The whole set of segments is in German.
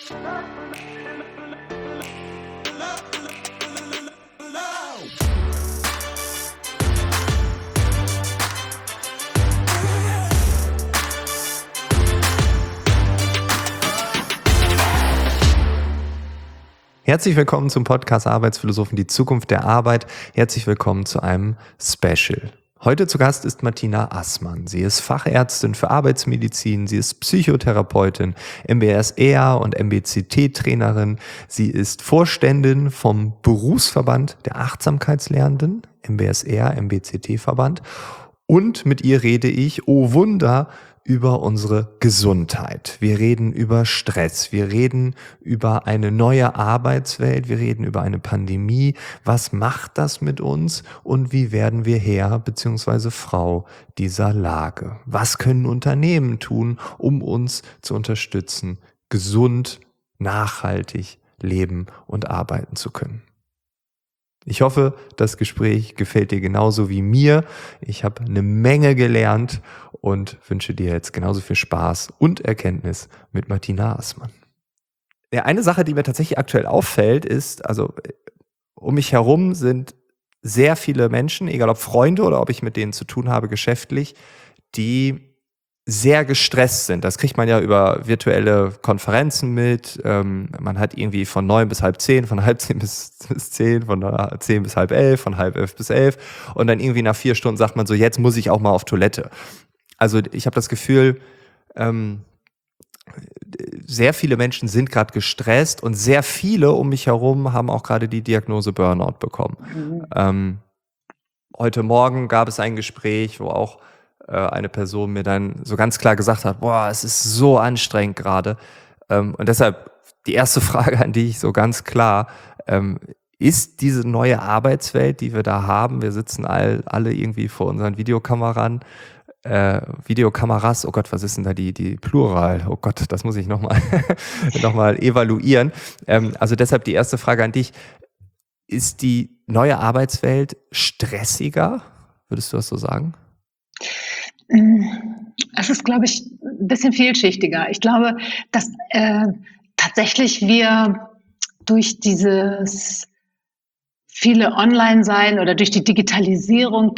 Herzlich willkommen zum Podcast Arbeitsphilosophen, die Zukunft der Arbeit. Herzlich willkommen zu einem Special. Heute zu Gast ist Martina Assmann. Sie ist Fachärztin für Arbeitsmedizin, sie ist Psychotherapeutin, MBSR und MBCT-Trainerin. Sie ist Vorständin vom Berufsverband der Achtsamkeitslehrenden, MBSR, MBCT-Verband. Und mit ihr rede ich, oh Wunder, über unsere Gesundheit. Wir reden über Stress, wir reden über eine neue Arbeitswelt, wir reden über eine Pandemie. Was macht das mit uns und wie werden wir Herr bzw. Frau dieser Lage? Was können Unternehmen tun, um uns zu unterstützen, gesund, nachhaltig leben und arbeiten zu können? Ich hoffe, das Gespräch gefällt dir genauso wie mir. Ich habe eine Menge gelernt und wünsche dir jetzt genauso viel Spaß und Erkenntnis mit Martina Assmann. Ja, eine Sache, die mir tatsächlich aktuell auffällt, ist, also um mich herum sind sehr viele Menschen, egal ob Freunde oder ob ich mit denen zu tun habe geschäftlich, die sehr gestresst sind. Das kriegt man ja über virtuelle Konferenzen mit. Man hat irgendwie von 9 bis halb 10, von halb 10 bis 10, von 10 bis halb 11, von halb 11 bis 11. Und dann irgendwie nach 4 Stunden sagt man so, jetzt muss ich auch mal auf Toilette. Also ich habe das Gefühl, sehr viele Menschen sind gerade gestresst und sehr viele um mich herum haben auch gerade die Diagnose Burnout bekommen. Heute Morgen gab es ein Gespräch, wo auch eine Person mir dann so ganz klar gesagt hat, boah, es ist so anstrengend gerade. Und deshalb die erste Frage an dich so ganz klar, ist diese neue Arbeitswelt, die wir da haben, wir sitzen alle irgendwie vor unseren Videokameras, oh Gott, was ist denn da die Plural? Oh Gott, das muss ich nochmal evaluieren. Also deshalb die erste Frage an dich, ist die neue Arbeitswelt stressiger? Würdest du das so sagen? Es ist, glaube ich, ein bisschen vielschichtiger. Ich glaube, dass tatsächlich wir durch dieses viele Online-Sein oder durch die Digitalisierung,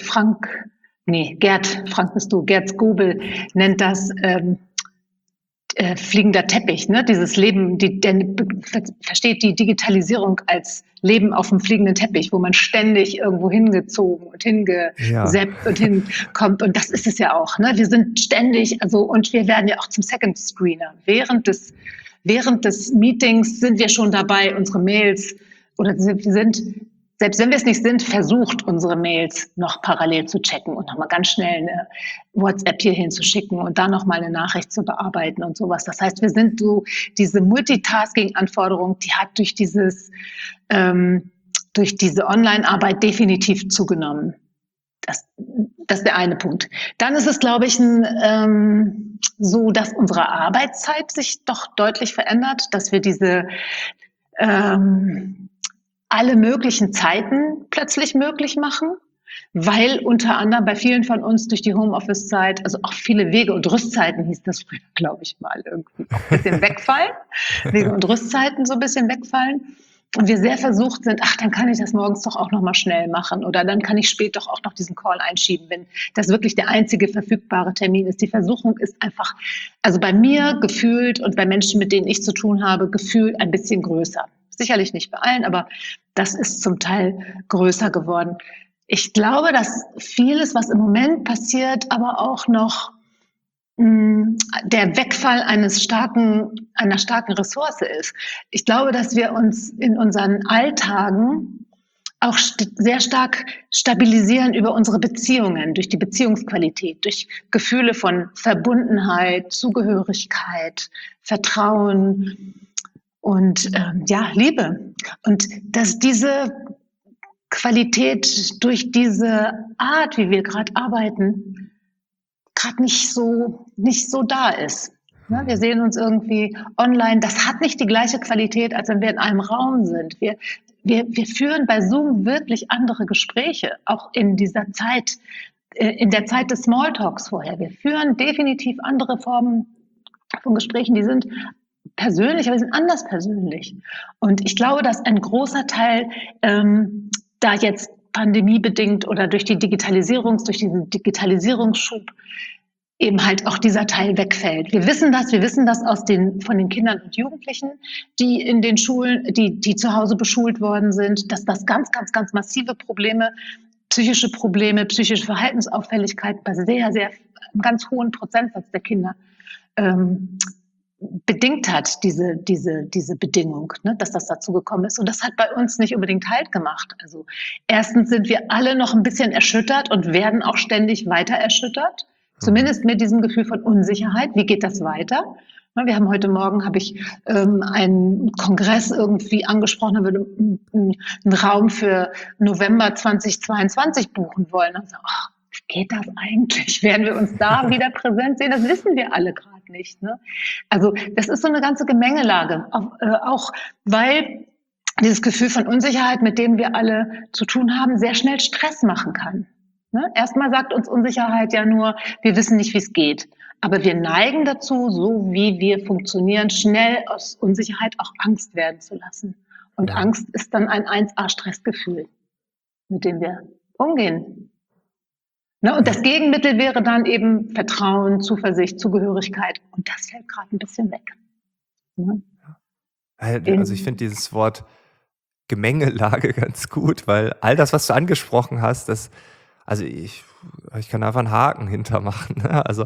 Gerd Skobel nennt das fliegender Teppich, ne? Dieses Leben, der versteht die Digitalisierung als Leben auf dem fliegenden Teppich, wo man ständig irgendwo hingezogen und hingesappt und hinkommt. Und das ist es ja auch, ne? Wir sind ständig, und wir werden ja auch zum Second Screener. Während des Meetings sind wir schon dabei, unsere Mails, selbst wenn wir es nicht sind, versucht, unsere Mails noch parallel zu checken und nochmal ganz schnell eine WhatsApp hier hinzuschicken und dann nochmal eine Nachricht zu bearbeiten und sowas. Das heißt, wir sind so, diese Multitasking-Anforderung, die hat durch diese Online-Arbeit definitiv zugenommen. Das ist der eine Punkt. Dann ist es, glaube ich, so, dass unsere Arbeitszeit sich doch deutlich verändert, dass wir diese alle möglichen Zeiten plötzlich möglich machen, weil unter anderem bei vielen von uns durch die Homeoffice-Zeit, also auch viele Wege- und Rüstzeiten hieß das früher, glaube ich mal, irgendwie auch ein bisschen wegfallen. Wege- und Rüstzeiten so ein bisschen wegfallen. Und wir sehr versucht sind, dann kann ich das morgens doch auch noch mal schnell machen oder dann kann ich spät doch auch noch diesen Call einschieben, wenn das wirklich der einzige verfügbare Termin ist. Die Versuchung ist einfach, also bei mir gefühlt und bei Menschen, mit denen ich zu tun habe, gefühlt ein bisschen größer. Sicherlich nicht bei allen, aber das ist zum Teil größer geworden. Ich glaube, dass vieles, was im Moment passiert, aber auch noch der Wegfall einer starken Ressource ist. Ich glaube, dass wir uns in unseren Alltagen auch sehr stark stabilisieren über unsere Beziehungen, durch die Beziehungsqualität, durch Gefühle von Verbundenheit, Zugehörigkeit, Vertrauen und Liebe. Und dass diese Qualität durch diese Art, wie wir gerade arbeiten, gerade nicht so da ist. Ja, wir sehen uns irgendwie online. Das hat nicht die gleiche Qualität, als wenn wir in einem Raum sind. Wir führen bei Zoom wirklich andere Gespräche, auch in dieser Zeit, in der Zeit des Smalltalks vorher. Wir führen definitiv andere Formen von Gesprächen, die sind persönlich, aber wir sind anders persönlich. Und ich glaube, dass ein großer Teil da jetzt pandemiebedingt oder durch diesen Digitalisierungsschub eben halt auch dieser Teil wegfällt. Wir wissen das von den Kindern und Jugendlichen, die in den Schulen, die zu Hause beschult worden sind, dass das ganz, ganz, ganz massive Probleme, psychische Verhaltensauffälligkeit bei einem ganz hohen Prozentsatz der Kinder bedingt hat, diese Bedingung, ne, dass das dazu gekommen ist. Und das hat bei uns nicht unbedingt Halt gemacht. Also erstens sind wir alle noch ein bisschen erschüttert und werden auch ständig weiter erschüttert. Zumindest mit diesem Gefühl von Unsicherheit. Wie geht das weiter? Wir haben heute Morgen, habe ich einen Kongress irgendwie angesprochen, da würde einen Raum für November 2022 buchen wollen. Und so, wie geht das eigentlich? Werden wir uns da wieder präsent sehen? Das wissen wir alle gerade nicht. Ne? Also das ist so eine ganze Gemengelage, auch weil dieses Gefühl von Unsicherheit, mit dem wir alle zu tun haben, sehr schnell Stress machen kann. Ne? Erstmal sagt uns Unsicherheit ja nur, wir wissen nicht, wie es geht. Aber wir neigen dazu, so wie wir funktionieren, schnell aus Unsicherheit auch Angst werden zu lassen. Und Angst ist dann ein 1A-Stressgefühl, mit dem wir umgehen. Ne? Und das Gegenmittel wäre dann eben Vertrauen, Zuversicht, Zugehörigkeit. Und das fällt gerade ein bisschen weg. Ne? Also ich finde dieses Wort Gemengelage ganz gut, weil all das, was du angesprochen hast, also ich kann einfach einen Haken hintermachen. Ne? Also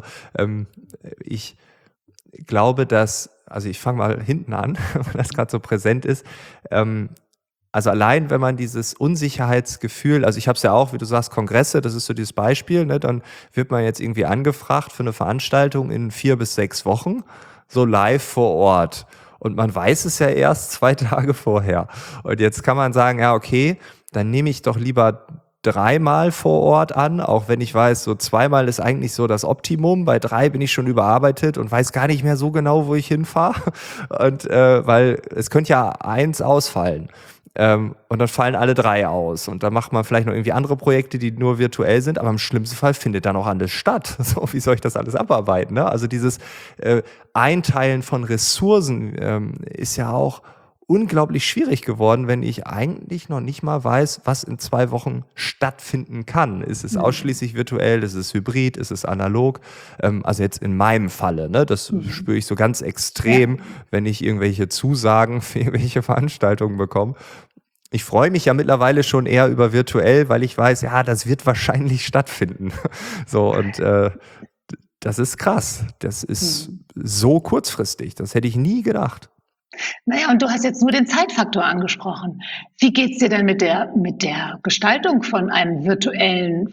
ich glaube, also ich fange mal hinten an, weil das gerade so präsent ist. Also allein, wenn man dieses Unsicherheitsgefühl, also ich habe es ja auch, wie du sagst, Kongresse, das ist so dieses Beispiel, ne? Dann wird man jetzt irgendwie angefragt für eine Veranstaltung in 4 bis 6 Wochen, so live vor Ort. Und man weiß es ja erst 2 Tage vorher. Und jetzt kann man sagen, ja okay, dann nehme ich doch lieber 3-mal vor Ort an, auch wenn ich weiß, so 2-mal ist eigentlich so das Optimum. Bei 3 bin ich schon überarbeitet und weiß gar nicht mehr so genau, wo ich hinfahre. Und weil es könnte ja 1 ausfallen. Und dann fallen alle 3 aus. Und dann macht man vielleicht noch irgendwie andere Projekte, die nur virtuell sind, aber im schlimmsten Fall findet dann auch alles statt. So, wie soll ich das alles abarbeiten? Ne? Also dieses Einteilen von Ressourcen ist ja auch unglaublich schwierig geworden, wenn ich eigentlich noch nicht mal weiß, was in 2 Wochen stattfinden kann. Ist es ausschließlich virtuell, ist es hybrid, ist es analog? Also jetzt in meinem Falle, ne, das spüre ich so ganz extrem, wenn ich irgendwelche Zusagen für irgendwelche Veranstaltungen bekomme. Ich freue mich ja mittlerweile schon eher über virtuell, weil ich weiß, ja, das wird wahrscheinlich stattfinden. So, und das ist krass. Das ist so kurzfristig. Das hätte ich nie gedacht. Naja, und du hast jetzt nur den Zeitfaktor angesprochen. Wie geht's dir denn mit der Gestaltung von einem virtueller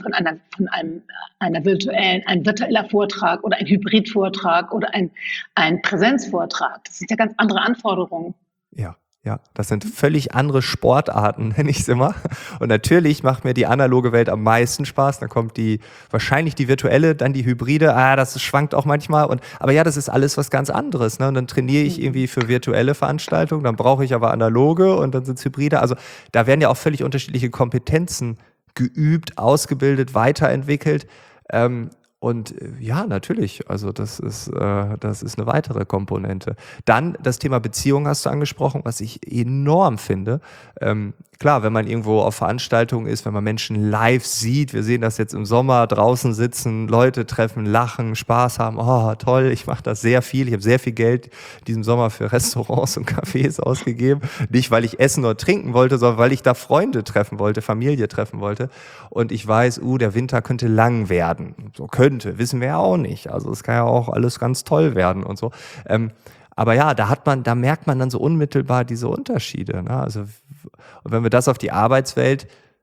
Vortrag oder ein Hybridvortrag oder ein Präsenzvortrag? Das sind ja ganz andere Anforderungen. Ja, das sind völlig andere Sportarten, nenne ich es immer. Und natürlich macht mir die analoge Welt am meisten Spaß. Dann kommt wahrscheinlich die virtuelle, dann die hybride. Das schwankt auch manchmal. Aber ja, das ist alles was ganz anderes. Ne? Und dann trainiere ich irgendwie für virtuelle Veranstaltungen. Dann brauche ich aber analoge und dann sind es hybride. Also da werden ja auch völlig unterschiedliche Kompetenzen geübt, ausgebildet, weiterentwickelt. Und ja, natürlich, also das ist eine weitere Komponente. Dann das Thema Beziehung hast du angesprochen, was ich enorm finde. Klar, wenn man irgendwo auf Veranstaltungen ist, wenn man Menschen live sieht, wir sehen das jetzt im Sommer, draußen sitzen, Leute treffen, lachen, Spaß haben, oh toll, ich mache das sehr viel, ich habe sehr viel Geld diesen Sommer für Restaurants und Cafés ausgegeben. Nicht, weil ich essen oder trinken wollte, sondern weil ich da Freunde treffen wollte, Familie treffen wollte. Und ich weiß, der Winter könnte lang werden. So wissen wir ja auch nicht. Also es kann ja auch alles ganz toll werden und so. Aber ja, da merkt man dann so unmittelbar diese Unterschiede. Ne? Also, und wenn wir das auf die Arbeitswelt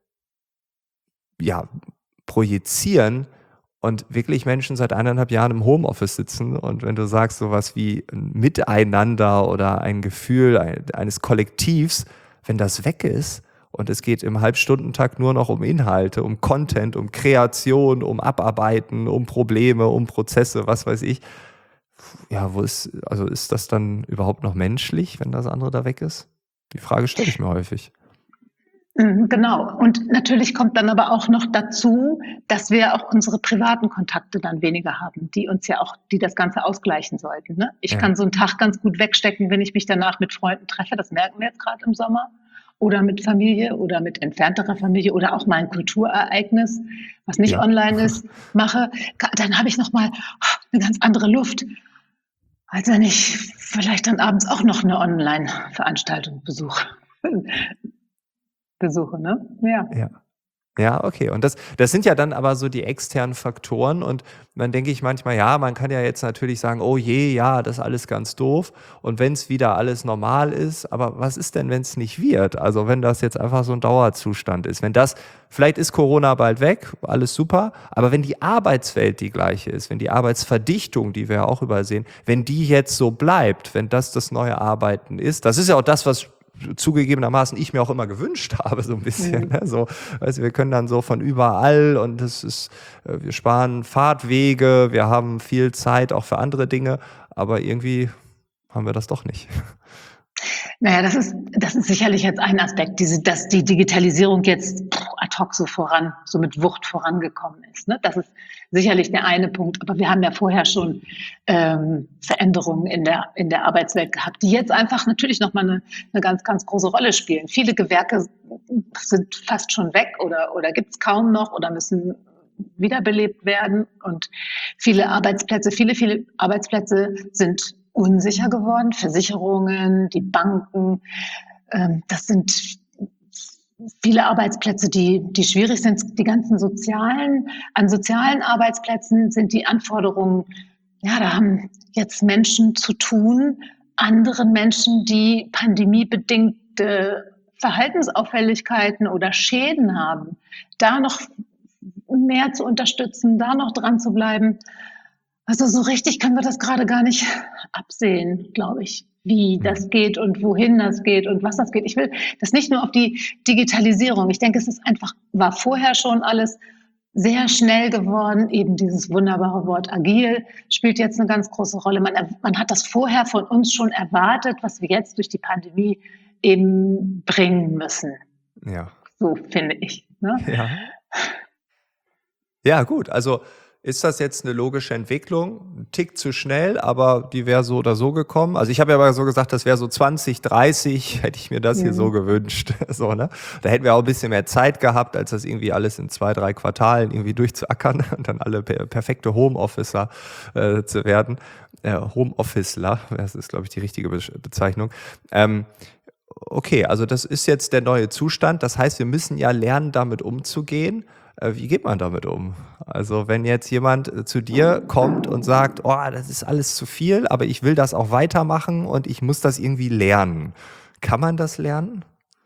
projizieren und wirklich Menschen seit 1,5 Jahren im Homeoffice sitzen und wenn du sagst sowas wie ein Miteinander oder ein Gefühl eines Kollektivs, wenn das weg ist, und es geht im Halbstundentakt nur noch um Inhalte, um Content, um Kreation, um Abarbeiten, um Probleme, um Prozesse, was weiß ich. Ja, ist das dann überhaupt noch menschlich, wenn das andere da weg ist? Die Frage stelle ich mir häufig. Genau. Und natürlich kommt dann aber auch noch dazu, dass wir auch unsere privaten Kontakte dann weniger haben, die das Ganze ausgleichen sollten, ne? Ich Ja. kann so einen Tag ganz gut wegstecken, wenn ich mich danach mit Freunden treffe. Das merken wir jetzt gerade im Sommer. Oder mit Familie oder mit entfernterer Familie oder auch mal ein Kulturereignis, was nicht Ja. online ist, mache. Dann habe ich noch mal eine ganz andere Luft, als wenn ich vielleicht dann abends auch noch eine Online-Veranstaltung besuche, ne? Ja. Ja. Ja, okay. Und das sind ja dann aber so die externen Faktoren und dann denke ich manchmal, ja, man kann ja jetzt natürlich sagen: „Oh je, ja, das ist alles ganz doof.“ Und wenn es wieder alles normal ist, aber was ist denn, wenn es nicht wird? Also, wenn das jetzt einfach so ein Dauerzustand ist. Wenn das vielleicht ist Corona bald weg, alles super, aber wenn die Arbeitswelt die gleiche ist, wenn die Arbeitsverdichtung, die wir ja auch überall sehen, wenn die jetzt so bleibt, wenn das neue Arbeiten ist, das ist ja auch das, was zugegebenermaßen ich mir auch immer gewünscht habe, so ein bisschen. Mhm. Ne? So, weißt du, wir können dann so von überall und es ist, wir sparen Fahrtwege, wir haben viel Zeit auch für andere Dinge, aber irgendwie haben wir das doch nicht. Naja, das ist sicherlich jetzt ein Aspekt, dass die Digitalisierung jetzt ad hoc so mit Wucht vorangekommen ist. Ne? Das ist sicherlich der eine Punkt. Aber wir haben ja vorher schon Veränderungen in der Arbeitswelt gehabt, die jetzt einfach natürlich nochmal eine ganz, ganz große Rolle spielen. Viele Gewerke sind fast schon weg oder gibt es kaum noch oder müssen wiederbelebt werden. Und viele Arbeitsplätze, viele Arbeitsplätze sind unsicher geworden. Versicherungen, die Banken, das sind viele Arbeitsplätze, die schwierig sind. Die ganzen an sozialen Arbeitsplätzen sind die Anforderungen, ja, da haben jetzt Menschen zu tun, anderen Menschen, die pandemiebedingte Verhaltensauffälligkeiten oder Schäden haben, da noch mehr zu unterstützen, da noch dran zu bleiben. Also so richtig können wir das gerade gar nicht absehen, glaube ich, wie Mhm. das geht und wohin das geht und was das geht. Ich will das nicht nur auf die Digitalisierung. Ich denke, war vorher schon alles sehr schnell geworden. Eben dieses wunderbare Wort agil spielt jetzt eine ganz große Rolle. Man hat das vorher von uns schon erwartet, was wir jetzt durch die Pandemie eben bringen müssen. Ja. So finde ich. Ne? Ja. Ja, gut. Also ist das jetzt eine logische Entwicklung? 'N Tick zu schnell, aber die wäre so oder so gekommen. Also, ich habe ja aber so gesagt, das wäre so 2030 hätte ich mir das hier so Mhm. gewünscht, so, ne? Da hätten wir auch ein bisschen mehr Zeit gehabt, als das irgendwie alles in 2, 3 Quartalen irgendwie durchzuackern und dann alle perfekte Homeofficer, zu werden. Homeofficer, das ist, glaube ich, die richtige Bezeichnung. Ähm, okay, also das ist jetzt der neue Zustand. Das heißt, wir müssen ja lernen, damit umzugehen. Wie geht man damit um? Also wenn jetzt jemand zu dir kommt und sagt, oh, das ist alles zu viel, aber ich will das auch weitermachen und ich muss das irgendwie lernen. Kann man das lernen?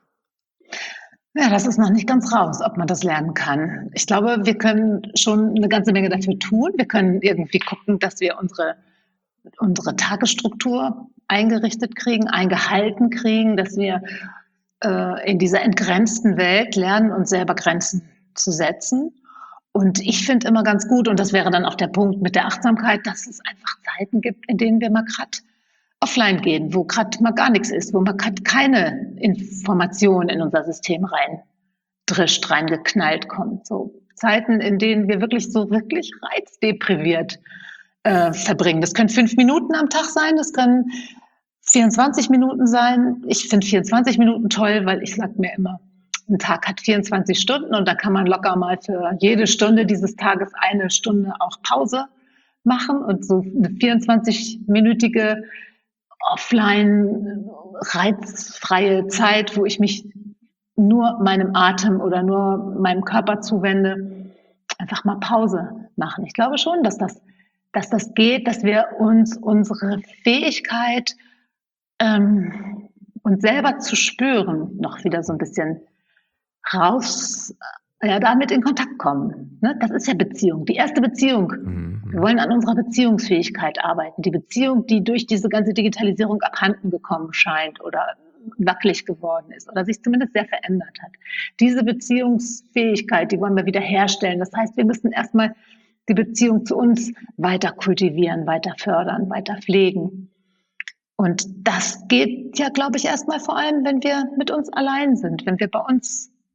Ja, das ist noch nicht ganz raus, ob man das lernen kann. Ich glaube, wir können schon eine ganze Menge dafür tun. Wir können irgendwie gucken, dass wir unsere Tagesstruktur eingerichtet kriegen, eingehalten kriegen, dass wir in dieser entgrenzten Welt lernen, uns selber Grenzen zu setzen. Und ich finde immer ganz gut, und das wäre dann auch der Punkt mit der Achtsamkeit, dass es einfach Zeiten gibt, in denen wir mal gerade offline gehen, wo gerade mal gar nichts ist, wo man gerade keine Information in unser System reingeknallt kommt. So Zeiten, in denen wir wirklich reizdepriviert verbringen. Das können 5 Minuten am Tag sein, das können 24 Minuten sein. Ich finde 24 Minuten toll, weil ich sage mir immer, ein Tag hat 24 Stunden und da kann man locker mal für jede Stunde dieses Tages eine Stunde auch Pause machen und so eine 24-minütige offline reizfreie Zeit, wo ich mich nur meinem Atem oder nur meinem Körper zuwende, einfach mal Pause machen. Ich glaube schon, dass das geht, dass wir uns unsere Fähigkeit, uns selber zu spüren, noch wieder so ein bisschen raus, ja, damit in Kontakt kommen. Ne? Das ist ja Beziehung. Die erste Beziehung. Wir Mhm. wollen an unserer Beziehungsfähigkeit arbeiten. Die Beziehung, die durch diese ganze Digitalisierung abhanden gekommen scheint oder wackelig geworden ist oder sich zumindest sehr verändert hat. Diese Beziehungsfähigkeit, die wollen wir wieder herstellen. Das heißt, wir müssen erstmal die Beziehung zu uns weiter kultivieren, weiter fördern, weiter pflegen. Und das geht ja, glaube ich, erstmal vor allem, wenn wir mit uns allein sind, wenn wir bei uns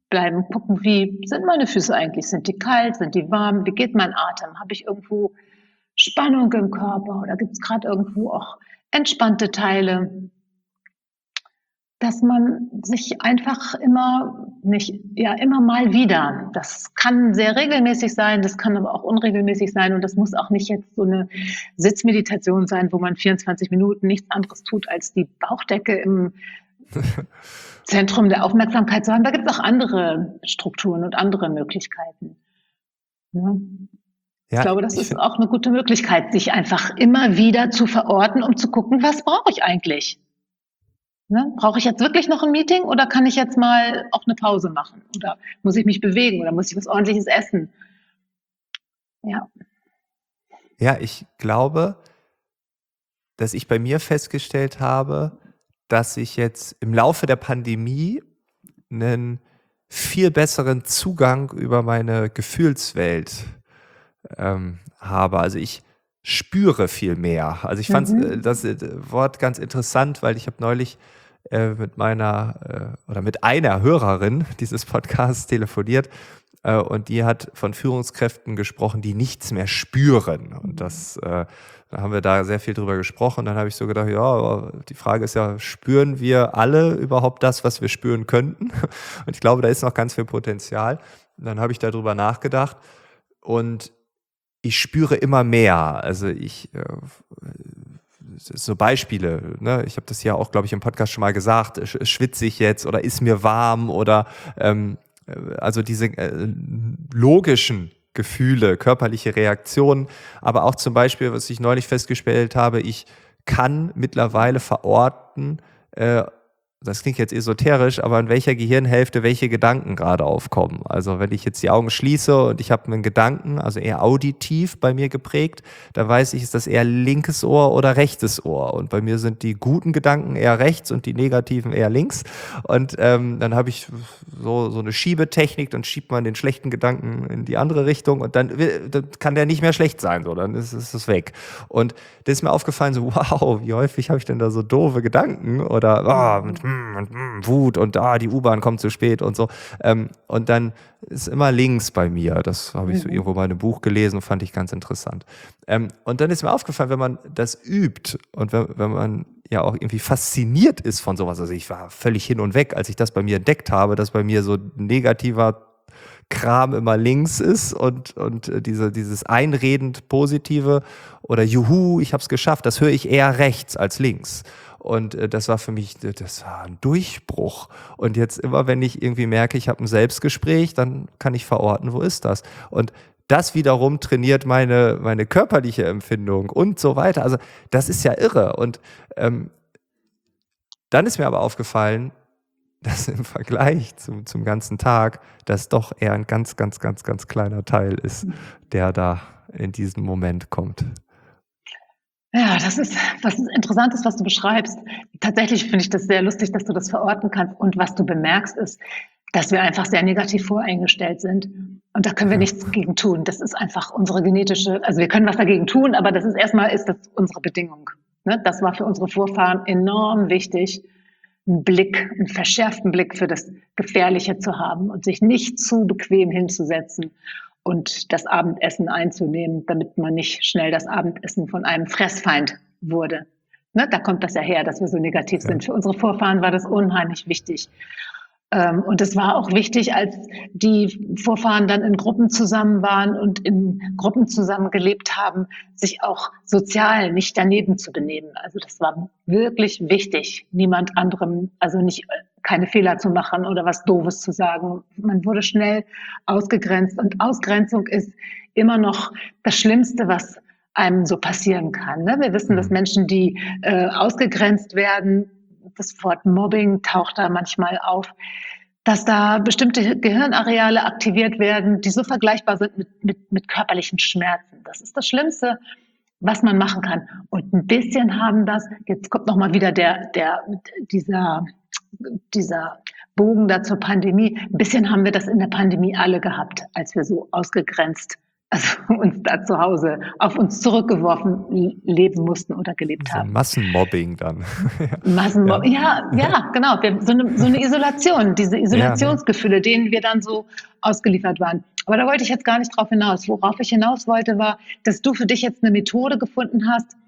bleiben, gucken, wie sind meine Füße eigentlich? Sind die kalt? Sind die warm? Wie geht mein Atem? Habe ich irgendwo Spannung im Körper oder gibt es gerade irgendwo auch entspannte Teile? Dass man sich einfach immer mal wieder, das kann sehr regelmäßig sein, das kann aber auch unregelmäßig sein und das muss auch nicht jetzt so eine Sitzmeditation sein, wo man 24 Minuten nichts anderes tut, als die Bauchdecke im Zentrum der Aufmerksamkeit zu haben. Da gibt es auch andere Strukturen und andere Möglichkeiten. Ja. Ich Ja, glaube, das ist auch eine gute Möglichkeit, sich einfach immer wieder zu verorten, um zu gucken, was brauche ich eigentlich? Ne? Brauche ich jetzt wirklich noch ein Meeting oder kann ich jetzt mal auch eine Pause machen? Oder muss ich mich bewegen oder muss ich was Ordentliches essen? Ja. ja, ich glaube, dass ich bei mir festgestellt habe, dass ich jetzt im Laufe der Pandemie einen viel besseren Zugang über meine Gefühlswelt habe. Also ich spüre viel mehr. Also ich fand das Wort ganz interessant, weil ich habe neulich mit mit einer Hörerin dieses Podcasts telefoniert und die hat von Führungskräften gesprochen, die nichts mehr spüren. Und da haben wir da sehr viel drüber gesprochen. Dann habe ich so gedacht, ja, die Frage ist ja, spüren wir alle überhaupt das, was wir spüren könnten? Und ich glaube, da ist noch ganz viel Potenzial. Und dann habe ich darüber nachgedacht und ich spüre immer mehr. Also so Beispiele, ne? Ich habe das ja auch, glaube ich, im Podcast schon mal gesagt, schwitze ich jetzt oder ist mir warm oder also diese logischen Gefühle, körperliche Reaktionen, aber auch zum Beispiel, was ich neulich festgestellt habe, ich kann mittlerweile verorten, das klingt jetzt esoterisch, aber in welcher Gehirnhälfte welche Gedanken gerade aufkommen. Also wenn ich jetzt die Augen schließe und ich habe einen Gedanken, also eher auditiv bei mir geprägt, da weiß ich, ist das eher linkes Ohr oder rechtes Ohr. Und bei mir sind die guten Gedanken eher rechts und die negativen eher links. Und dann habe ich so eine Schiebetechnik, dann schiebt man den schlechten Gedanken in die andere Richtung und dann kann der nicht mehr schlecht sein, so, dann ist es weg. Und das ist mir aufgefallen, so wow, wie häufig habe ich denn da so doofe Gedanken oder mit Wut und die U-Bahn kommt zu spät und so. Und dann ist immer links bei mir. Das habe ich so irgendwo mal in einem Buch gelesen und fand ich ganz interessant. Und dann ist mir aufgefallen, wenn man das übt und wenn man ja auch irgendwie fasziniert ist von sowas. Also ich war völlig hin und weg, als ich das bei mir entdeckt habe, dass bei mir so negativer Kram immer links ist und dieses einredend Positive oder Juhu, ich habe es geschafft, das höre ich eher rechts als links. Und das war für mich, das war ein Durchbruch. Und jetzt immer, wenn ich irgendwie merke, ich habe ein Selbstgespräch, dann kann ich verorten, wo ist das? Und das wiederum trainiert meine körperliche Empfindung und so weiter. Also das ist ja irre. Und dann ist mir aber aufgefallen, dass im Vergleich zum ganzen Tag das doch eher ein ganz, ganz, ganz, ganz kleiner Teil ist, der da in diesen Moment kommt. Ja, das ist was Interessantes, was du beschreibst. Tatsächlich finde ich das sehr lustig, dass du das verorten kannst. Und was du bemerkst, ist, dass wir einfach sehr negativ voreingestellt sind. Und da können wir nichts gegen tun. Das ist einfach unsere also wir können was dagegen tun, aber das ist unsere Bedingung. Ne? Das war für unsere Vorfahren enorm wichtig, einen verschärften Blick für das Gefährliche zu haben und sich nicht zu bequem hinzusetzen und das Abendessen einzunehmen, damit man nicht schnell das Abendessen von einem Fressfeind wurde. Ne, da kommt das ja her, dass wir so negativ sind. Für unsere Vorfahren war das unheimlich wichtig. Und es war auch wichtig, als die Vorfahren dann in Gruppen zusammen waren und in Gruppen zusammen gelebt haben, sich auch sozial nicht daneben zu benehmen. Also das war wirklich wichtig, niemand anderem, also keine Fehler zu machen oder was Doofes zu sagen. Man wurde schnell ausgegrenzt und Ausgrenzung ist immer noch das Schlimmste, was einem so passieren kann. Ne? Wir wissen, dass Menschen, die ausgegrenzt werden, das Wort Mobbing taucht da manchmal auf, dass da bestimmte Gehirnareale aktiviert werden, die so vergleichbar sind mit körperlichen Schmerzen. Das ist das Schlimmste, was man machen kann. Und ein bisschen haben das, jetzt kommt nochmal wieder dieser Bogen da zur Pandemie, ein bisschen haben wir das in der Pandemie alle gehabt, als wir so ausgegrenzt also uns da zu Hause auf uns zurückgeworfen leben mussten oder gelebt So ein haben. Massenmobbing dann. Ja, Massenmobbing, ja, genau. So eine Isolation, diese ja, ja. Isolationsgefühle, denen wir dann so ausgeliefert waren. Aber da wollte ich jetzt gar nicht drauf hinaus. Worauf ich hinaus wollte, war, dass du für dich jetzt eine Methode gefunden hast,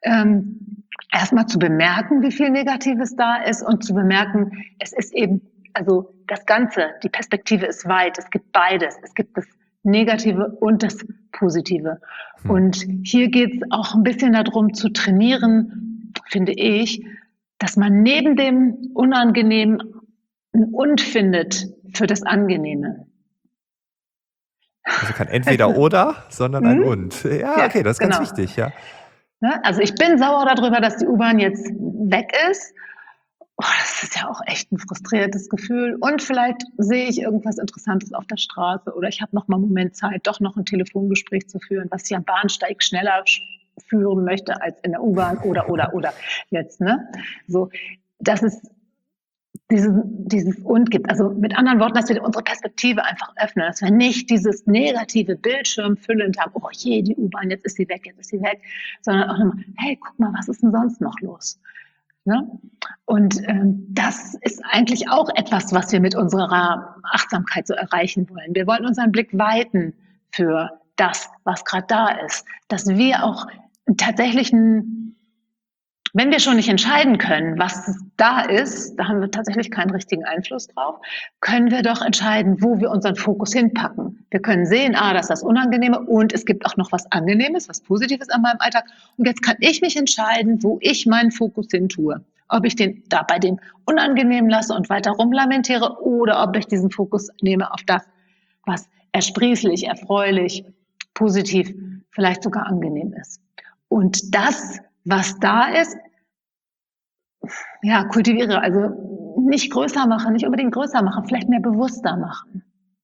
erstmal zu bemerken, wie viel Negatives da ist und zu bemerken, es ist eben, also das Ganze, die Perspektive ist weit, es gibt beides. Es gibt das Negative und das Positive. Und hier geht es auch ein bisschen darum zu trainieren, finde ich, dass man neben dem Unangenehmen ein Und findet für das Angenehme. Also kein entweder oder, sondern ein und. Ja, Ja, okay, das ist ganz genau. wichtig, ja. Ne? Also ich bin sauer darüber, dass die U-Bahn jetzt weg ist. Oh, das ist ja auch echt ein frustriertes Gefühl. Und vielleicht sehe ich irgendwas Interessantes auf der Straße oder ich habe noch mal einen Moment Zeit, doch noch ein Telefongespräch zu führen, was ich am Bahnsteig schneller führen möchte als in der U-Bahn oder jetzt. Ne? So, dass es dieses Und gibt. Also mit anderen Worten, dass wir unsere Perspektive einfach öffnen, dass wir nicht dieses negative Bildschirm füllend haben, oh je, die U-Bahn, jetzt ist sie weg, sondern auch nochmal, hey, guck mal, was ist denn sonst noch los? Ne? Und das ist eigentlich auch etwas, was wir mit unserer Achtsamkeit so erreichen wollen. Wir wollen unseren Blick weiten für das, was gerade da ist. Dass wir auch tatsächlich wenn wir schon nicht entscheiden können, was da ist, da haben wir tatsächlich keinen richtigen Einfluss drauf, können wir doch entscheiden, wo wir unseren Fokus hinpacken. Wir können sehen, das ist das Unangenehme und es gibt auch noch was Angenehmes, was Positives an meinem Alltag. Und jetzt kann ich mich entscheiden, wo ich meinen Fokus hin tue. Ob ich den da bei dem Unangenehmen lasse und weiter rumlamentiere oder ob ich diesen Fokus nehme auf das, was ersprießlich, erfreulich, positiv, vielleicht sogar angenehm ist. Und das, was da ist, ja, kultiviere, also nicht größer machen, nicht unbedingt größer machen, vielleicht mehr bewusster machen.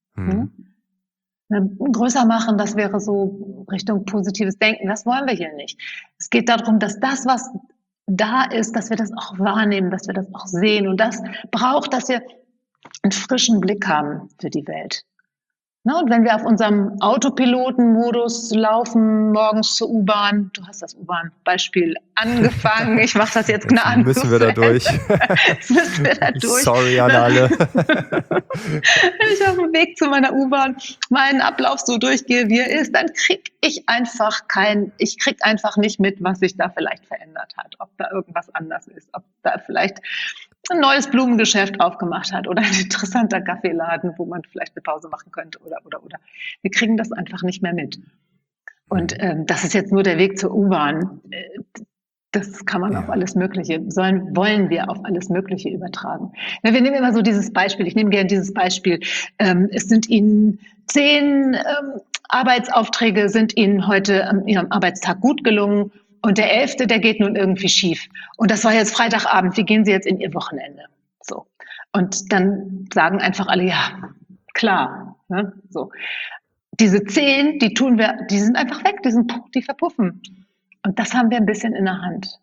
Größer machen, das wäre so Richtung positives Denken, das wollen wir hier nicht. Es geht darum, dass das, was da ist, dass wir das auch wahrnehmen, dass wir das auch sehen und das braucht, dass wir einen frischen Blick haben für die Welt. Und wenn wir auf unserem Autopiloten-Modus laufen, morgens zur U-Bahn, du hast das U-Bahn-Beispiel angefangen, ich mache das jetzt gnadenlos. Müssen wir da durch. Müssen wir da durch. Sorry an alle. Wenn ich auf dem Weg zu meiner U-Bahn meinen Ablauf so durchgehe, wie er ist, dann kriege ich einfach nicht mit, was sich da vielleicht verändert hat, ob da irgendwas anders ist, ob da vielleicht ein neues Blumengeschäft aufgemacht hat oder ein interessanter Kaffeeladen, wo man vielleicht eine Pause machen könnte oder. Wir kriegen das einfach nicht mehr mit. Und das ist jetzt nur der Weg zur U-Bahn. Das kann man auf alles Mögliche, wollen wir auf alles Mögliche übertragen. Wir nehmen immer so dieses Beispiel, ich nehme gerne dieses Beispiel. Es sind Ihnen 10 Arbeitsaufträge sind Ihnen heute an Ihrem Arbeitstag gut gelungen. Und der 11., der geht nun irgendwie schief. Und das war jetzt Freitagabend, wie gehen Sie jetzt in Ihr Wochenende? So. Und dann sagen einfach alle, ja, klar. Ne? So. Diese 10, die sind einfach weg, die verpuffen. Und das haben wir ein bisschen in der Hand.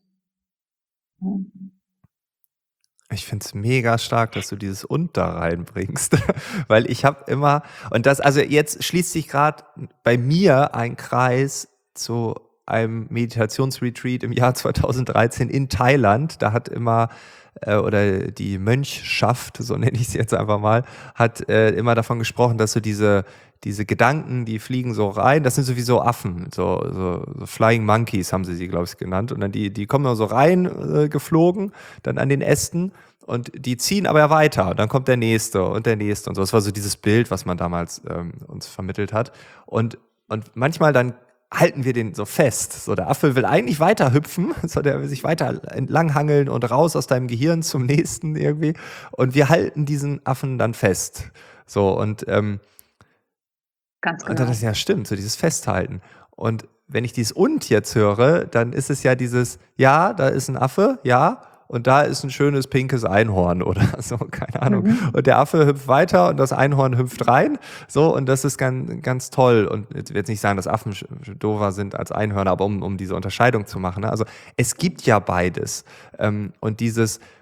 Ich finde es mega stark, dass du dieses Und da reinbringst, weil ich habe immer, und das, also jetzt schließt sich gerade bei mir ein Kreis zu einem Meditationsretreat im Jahr 2013 in Thailand. Da hat immer, oder die Mönchschaft, so nenne ich es jetzt einfach mal, hat immer davon gesprochen, dass so diese Gedanken, die fliegen so rein, das sind sowieso Affen, so Flying Monkeys haben sie glaube ich, genannt. Und dann die kommen immer so rein geflogen, dann an den Ästen. Und die ziehen aber ja weiter. Und dann kommt der nächste und der nächste und so. Das war so dieses Bild, was man damals uns vermittelt hat. Und manchmal dann halten wir den so fest. So, der Affe will eigentlich weiter hüpfen, so, der will sich weiter entlanghangeln und raus aus deinem Gehirn zum nächsten irgendwie. Und wir halten diesen Affen dann fest. So, und Ganz genau. Und das ja stimmt, so dieses Festhalten. Und wenn ich dieses Und jetzt höre, dann ist es ja dieses, ja, da ist ein Affe, ja, und da ist ein schönes pinkes Einhorn oder so, keine Ahnung. Und der Affe hüpft weiter und das Einhorn hüpft rein. So, und das ist ganz, ganz toll. Und ich will jetzt nicht sagen, dass Affen doofer sind als Einhörner, aber um diese Unterscheidung zu machen. Ne? Also es gibt ja beides. Und dieses,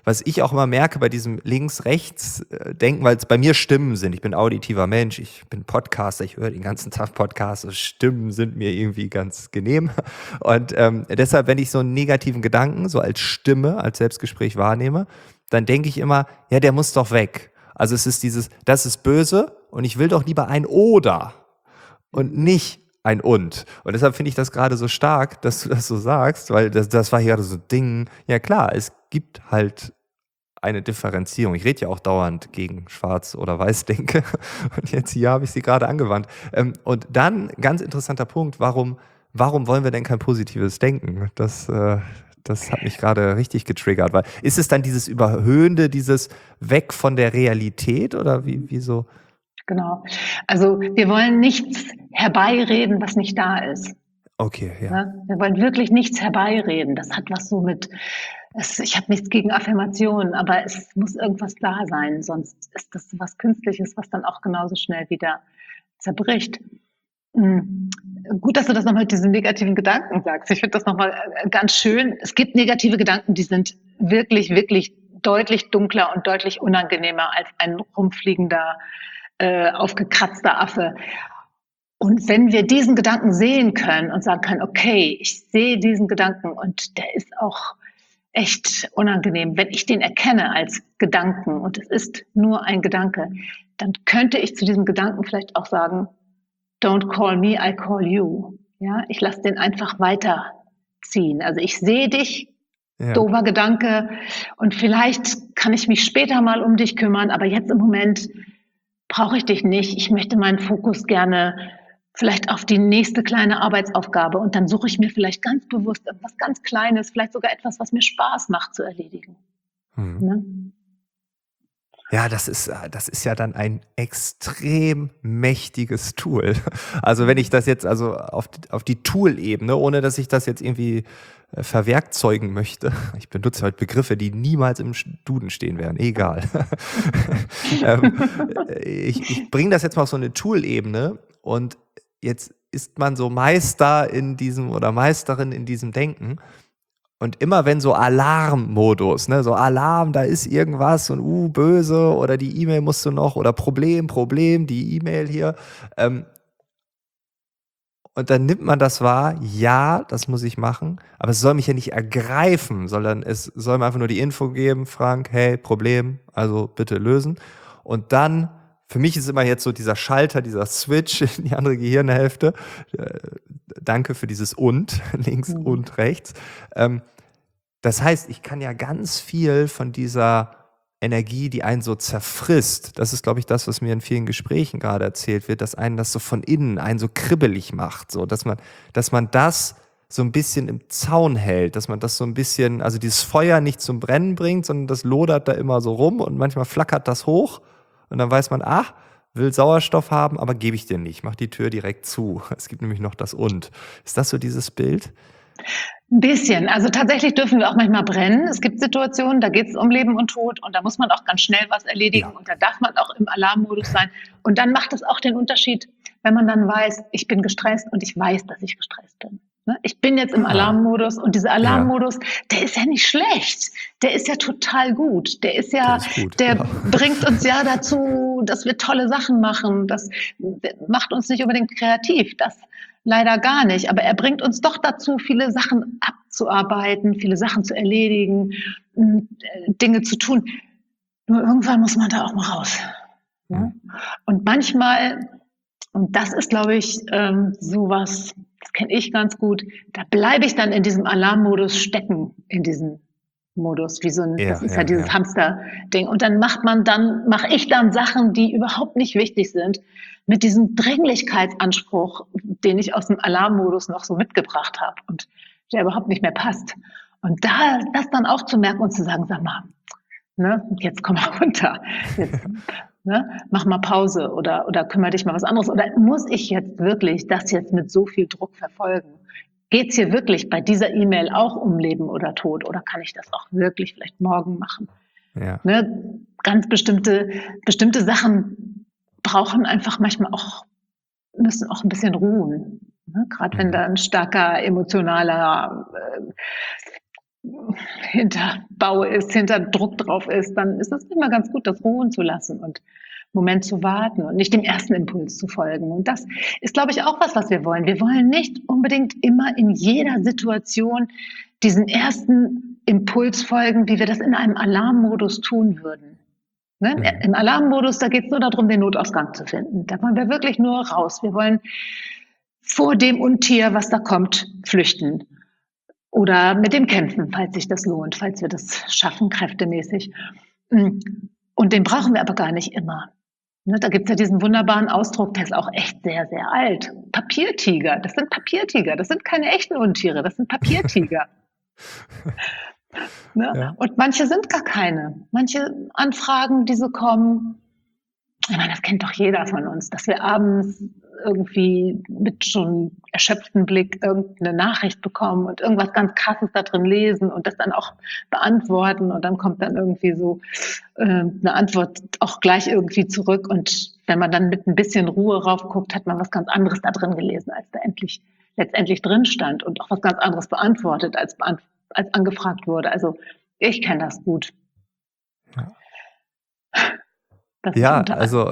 was ich auch immer merke bei diesem Links-Rechts-Denken, weil es bei mir Stimmen sind. Ich bin auditiver Mensch, ich bin Podcaster, ich höre den ganzen Tag Podcasts. Und Stimmen sind mir irgendwie ganz genehm. Und deshalb, wenn ich so einen negativen Gedanken so als Stimme, als Selbstgespräch wahrnehme, dann denke ich immer, ja, der muss doch weg. Also es ist dieses, das ist böse und ich will doch lieber ein Oder und nicht ein Und. Und deshalb finde ich das gerade so stark, dass du das so sagst, weil das war hier gerade so ein Ding. Ja klar, es gibt halt eine Differenzierung. Ich rede ja auch dauernd gegen Schwarz oder Weiß denke. Und jetzt hier habe ich sie gerade angewandt. Und dann, ganz interessanter Punkt, warum wollen wir denn kein positives Denken? Das hat mich gerade richtig getriggert. Weil, ist es dann dieses Überhöhende, dieses Weg von der Realität oder wie so? Genau. Also wir wollen nichts herbeireden, was nicht da ist. Okay, ja. Ne? Wir wollen wirklich nichts herbeireden. Das hat was so mit, ich habe nichts gegen Affirmationen, aber es muss irgendwas da sein, sonst ist das was Künstliches, was dann auch genauso schnell wieder zerbricht. Gut, dass du das nochmal mit diesen negativen Gedanken sagst. Ich finde das nochmal ganz schön. Es gibt negative Gedanken, die sind wirklich, wirklich deutlich dunkler und deutlich unangenehmer als ein rumfliegender, aufgekratzter Affe. Und wenn wir diesen Gedanken sehen können und sagen können, okay, ich sehe diesen Gedanken und der ist auch echt unangenehm, wenn ich den erkenne als Gedanken und es ist nur ein Gedanke, dann könnte ich zu diesem Gedanken vielleicht auch sagen, don't call me, I call you. Ja, ich lasse den einfach weiterziehen. Also ich sehe dich, doofer Gedanke, und vielleicht kann ich mich später mal um dich kümmern, aber jetzt im Moment brauche ich dich nicht. Ich möchte meinen Fokus gerne vielleicht auf die nächste kleine Arbeitsaufgabe und dann suche ich mir vielleicht ganz bewusst etwas ganz Kleines, vielleicht sogar etwas, was mir Spaß macht zu erledigen. Ne? Ja, das ist ja dann ein extrem mächtiges Tool. Also wenn ich das jetzt also auf die Tool-Ebene, ohne dass ich das jetzt irgendwie verwerkzeugen möchte. Ich benutze heute Begriffe, die niemals im Duden stehen werden. Egal. Ich bringe das jetzt mal auf so eine Tool-Ebene und jetzt ist man so Meister in diesem oder Meisterin in diesem Denken. Und immer wenn so Alarmmodus, ne, so Alarm, da ist irgendwas und böse oder die E-Mail musst du noch oder Problem, die E-Mail hier. Und dann nimmt man das wahr, ja, das muss ich machen, aber es soll mich ja nicht ergreifen, sondern es soll mir einfach nur die Info geben, Frank, hey, Problem, also bitte lösen. Und dann, für mich ist immer jetzt so dieser Schalter, dieser Switch in die andere Gehirnhälfte. Danke für dieses und, links und rechts. Das heißt, ich kann ja ganz viel von dieser Energie, die einen so zerfrisst, das ist, glaube ich, das, was mir in vielen Gesprächen gerade erzählt wird, dass einen das so von innen einen so kribbelig macht, so, dass man das so ein bisschen im Zaun hält, dass man das so ein bisschen, also dieses Feuer nicht zum Brennen bringt, sondern das lodert da immer so rum und manchmal flackert das hoch und dann weiß man, will Sauerstoff haben, aber gebe ich dir nicht, mach die Tür direkt zu. Es gibt nämlich noch das Und. Ist das so dieses Bild? Ein bisschen. Also tatsächlich dürfen wir auch manchmal brennen. Es gibt Situationen, da geht es um Leben und Tod und da muss man auch ganz schnell was erledigen und da darf man auch im Alarmmodus sein. Und dann macht es auch den Unterschied, wenn man dann weiß, ich bin gestresst und ich weiß, dass ich gestresst bin. Ich bin jetzt im Alarmmodus und dieser Alarmmodus, der ist ja nicht schlecht. Der ist ja total gut. Der bringt uns ja dazu, dass wir tolle Sachen machen. Das macht uns nicht unbedingt kreativ. Das leider gar nicht. Aber er bringt uns doch dazu, viele Sachen abzuarbeiten, viele Sachen zu erledigen, Dinge zu tun. Nur irgendwann muss man da auch mal raus. Ja? Und manchmal, und das ist, glaube ich, sowas, das kenne ich ganz gut, da bleibe ich dann in diesem Alarmmodus stecken, in diesem Modus, wie so ein, das ist ja dieses Hamster-Ding. Und dann mache ich dann Sachen, die überhaupt nicht wichtig sind, mit diesem Dringlichkeitsanspruch, den ich aus dem Alarmmodus noch so mitgebracht habe und der überhaupt nicht mehr passt. Und das dann auch zu merken und zu sagen, sag mal, ne, jetzt komm mal runter, jetzt, ne, mach mal Pause oder kümmere dich mal was anderes. Oder muss ich jetzt wirklich das jetzt mit so viel Druck verfolgen? Geht es hier wirklich bei dieser E-Mail auch um Leben oder Tod oder kann ich das auch wirklich vielleicht morgen machen? Ja. Ne? Ganz bestimmte Sachen brauchen einfach manchmal auch, müssen auch ein bisschen ruhen. Ne? Gerade wenn da ein starker emotionaler hinter Bau ist, hinter Druck drauf ist, dann ist es immer ganz gut, das ruhen zu lassen und einen Moment zu warten und nicht dem ersten Impuls zu folgen. Und das ist, glaube ich, auch was wir wollen. Wir wollen nicht unbedingt immer in jeder Situation diesen ersten Impuls folgen, wie wir das in einem Alarmmodus tun würden. Ne? Mhm. Im Alarmmodus, da geht es nur darum, den Notausgang zu finden. Da wollen wir wirklich nur raus. Wir wollen vor dem Untier, was da kommt, flüchten. Oder mit dem kämpfen, falls sich das lohnt, falls wir das schaffen, kräftemäßig. Und den brauchen wir aber gar nicht immer. Ne, da gibt es ja diesen wunderbaren Ausdruck, der ist auch echt sehr, sehr alt. Papiertiger, das sind Papiertiger, das sind keine echten Untiere, das sind Papiertiger. Ne? Ja. Und manche sind gar keine. Manche Anfragen, die so kommen, ich meine, das kennt doch jeder von uns, dass wir abends irgendwie mit schon erschöpftem Blick irgendeine Nachricht bekommen und irgendwas ganz Krasses da drin lesen und das dann auch beantworten und dann kommt dann irgendwie so eine Antwort auch gleich irgendwie zurück und wenn man dann mit ein bisschen Ruhe raufguckt, hat man was ganz anderes da drin gelesen, als da letztendlich drin stand und auch was ganz anderes beantwortet, als angefragt wurde. Also ich kenne das gut. Ja. Das Ja, also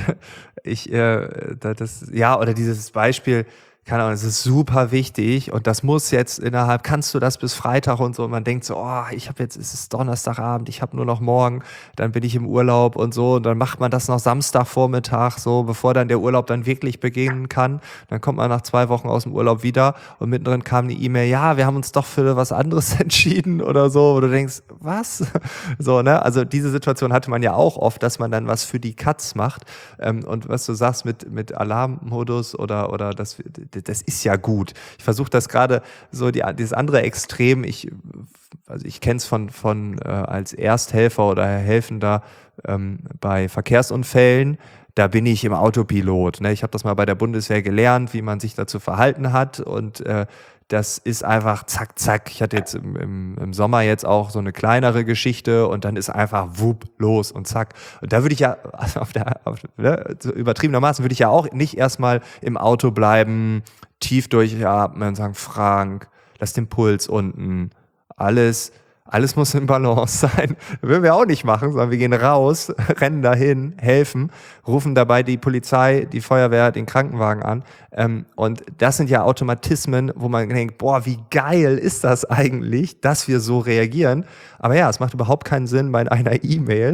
oder dieses Beispiel, keine Ahnung, es ist super wichtig und das muss jetzt kannst du das bis Freitag und so und man denkt so, es ist Donnerstagabend, ich habe nur noch morgen, dann bin ich im Urlaub und so und dann macht man das noch Samstagvormittag so, bevor dann der Urlaub dann wirklich beginnen kann. Dann kommt man nach 2 Wochen aus dem Urlaub wieder und mittendrin kam eine E-Mail, ja, wir haben uns doch für was anderes entschieden oder so, wo du denkst, was? So, ne? Also diese Situation hatte man ja auch oft, dass man dann was für die Katz macht und was du sagst mit Alarmmodus oder das ist ja gut. Ich versuche das gerade so, dieses andere Extrem, ich kenne es von als Ersthelfer oder Helfender bei Verkehrsunfällen, da bin ich im Autopilot. Ne? Ich habe das mal bei der Bundeswehr gelernt, wie man sich dazu verhalten hat und das ist einfach zack, zack. Ich hatte jetzt im Sommer jetzt auch so eine kleinere Geschichte und dann ist einfach wupp, los und zack. Und da würde ich ja, also so übertriebenermaßen würde ich ja auch nicht erstmal im Auto bleiben, tief durchatmen und sagen, Frank, lass den Puls unten. Alles muss in Balance sein. Das würden wir auch nicht machen, sondern wir gehen raus, rennen dahin, helfen, rufen dabei die Polizei, die Feuerwehr, den Krankenwagen an. Und das sind ja Automatismen, wo man denkt, boah, wie geil ist das eigentlich, dass wir so reagieren. Aber ja, es macht überhaupt keinen Sinn, bei einer E-Mail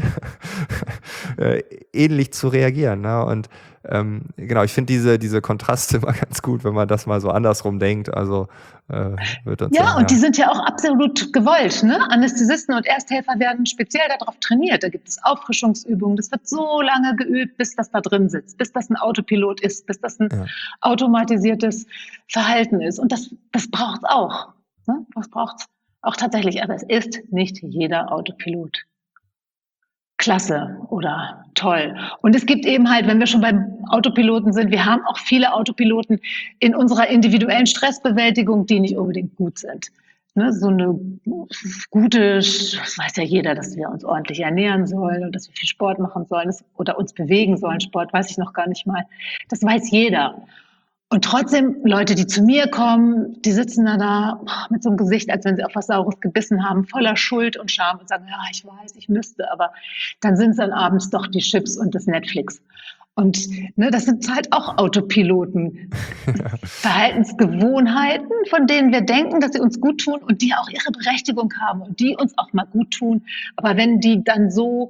ähnlich zu reagieren. Ne? Und genau, ich finde diese Kontraste immer ganz gut, wenn man das mal so andersrum denkt. Also wird uns und die sind ja auch absolut gewollt. Ne? Anästhesisten und Ersthelfer werden speziell darauf trainiert. Da gibt es Auffrischungsübungen. Das wird so lange geübt, bis das da drin sitzt, bis das ein Autopilot ist, bis das ein automatisiertes Verhalten ist. Und das braucht es auch. Ne? Das braucht es auch tatsächlich. Aber es ist nicht jeder Autopilot klasse oder toll. Und es gibt eben halt, wenn wir schon beim Autopiloten sind, wir haben auch viele Autopiloten in unserer individuellen Stressbewältigung, die nicht unbedingt gut sind. Ne, so eine gute, das weiß ja jeder, dass wir uns ordentlich ernähren sollen und dass wir viel Sport machen sollen oder uns bewegen sollen. Sport weiß ich noch gar nicht mal. Das weiß jeder. Und trotzdem, Leute, die zu mir kommen, die sitzen da mit so einem Gesicht, als wenn sie auf was Saures gebissen haben, voller Schuld und Scham und sagen, ja, ich weiß, ich müsste, aber dann sind es dann abends doch die Chips und das Netflix. Und ne, das sind halt auch Autopiloten. Verhaltensgewohnheiten, von denen wir denken, dass sie uns gut tun und die auch ihre Berechtigung haben und die uns auch mal gut tun. Aber wenn die dann so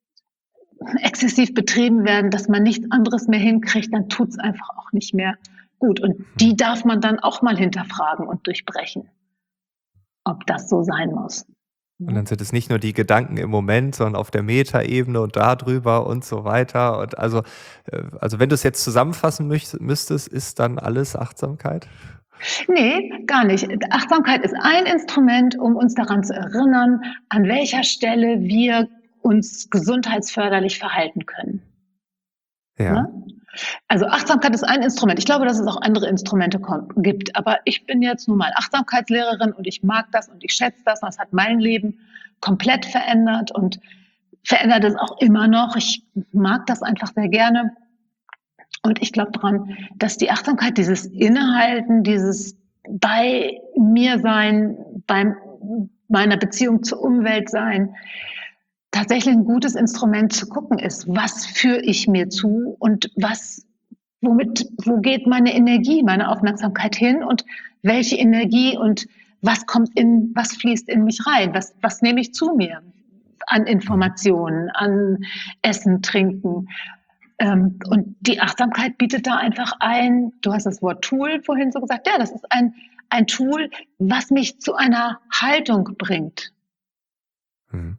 exzessiv betrieben werden, dass man nichts anderes mehr hinkriegt, dann tut es einfach auch nicht mehr gut. Und die darf man dann auch mal hinterfragen und durchbrechen, ob das so sein muss. Und dann sind es nicht nur die Gedanken im Moment, sondern auf der Metaebene und darüber und so weiter. Und also wenn du es jetzt zusammenfassen müsstest, ist dann alles Achtsamkeit? Nee, gar nicht. Achtsamkeit ist ein Instrument, um uns daran zu erinnern, an welcher Stelle wir uns gesundheitsförderlich verhalten können. Ja. Ne? Also Achtsamkeit ist ein Instrument. Ich glaube, dass es auch andere Instrumente gibt. Aber ich bin jetzt nun mal Achtsamkeitslehrerin und ich mag das und ich schätze das. Und das hat mein Leben komplett verändert und verändert es auch immer noch. Ich mag das einfach sehr gerne. Und ich glaube daran, dass die Achtsamkeit, dieses Innehalten, dieses bei mir sein, beim meiner Beziehung zur Umwelt sein, tatsächlich ein gutes Instrument zu gucken ist, was führe ich mir zu und wo geht meine Energie, meine Aufmerksamkeit hin und welche Energie und was fließt in mich rein, was nehme ich zu mir an Informationen, an Essen, Trinken. Und die Achtsamkeit bietet da einfach du hast das Wort Tool vorhin so gesagt, ja, das ist ein Tool, was mich zu einer Haltung bringt. Mhm.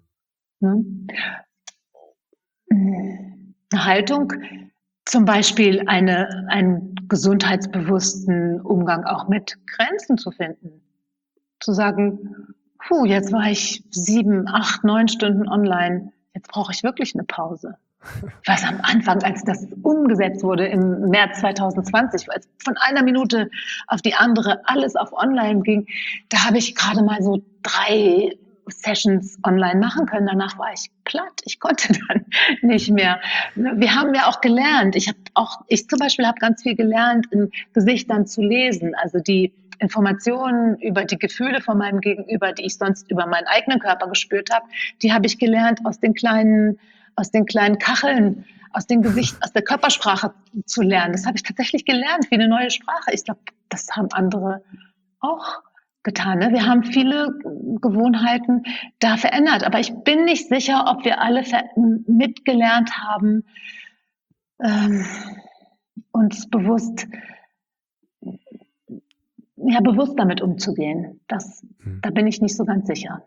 Eine Haltung, zum Beispiel einen gesundheitsbewussten Umgang auch mit Grenzen zu finden. Zu sagen, jetzt war ich 7, 8, 9 Stunden online, jetzt brauche ich wirklich eine Pause. Was am Anfang, als das umgesetzt wurde im März 2020, als von einer Minute auf die andere alles auf online ging, da habe ich gerade mal so 3 Sessions online machen können. Danach war ich platt. Ich konnte dann nicht mehr. Wir haben ja auch gelernt. Ich zum Beispiel habe ganz viel gelernt, in Gesichtern zu lesen. Also die Informationen über die Gefühle von meinem Gegenüber, die ich sonst über meinen eigenen Körper gespürt habe, die habe ich gelernt aus den kleinen Kacheln, aus der Körpersprache zu lernen. Das habe ich tatsächlich gelernt, wie eine neue Sprache. Ich glaube, das haben andere auch getan. Ne? Wir haben viele Gewohnheiten da verändert, aber ich bin nicht sicher, ob wir alle mitgelernt haben, uns bewusst damit umzugehen. Da bin ich nicht so ganz sicher.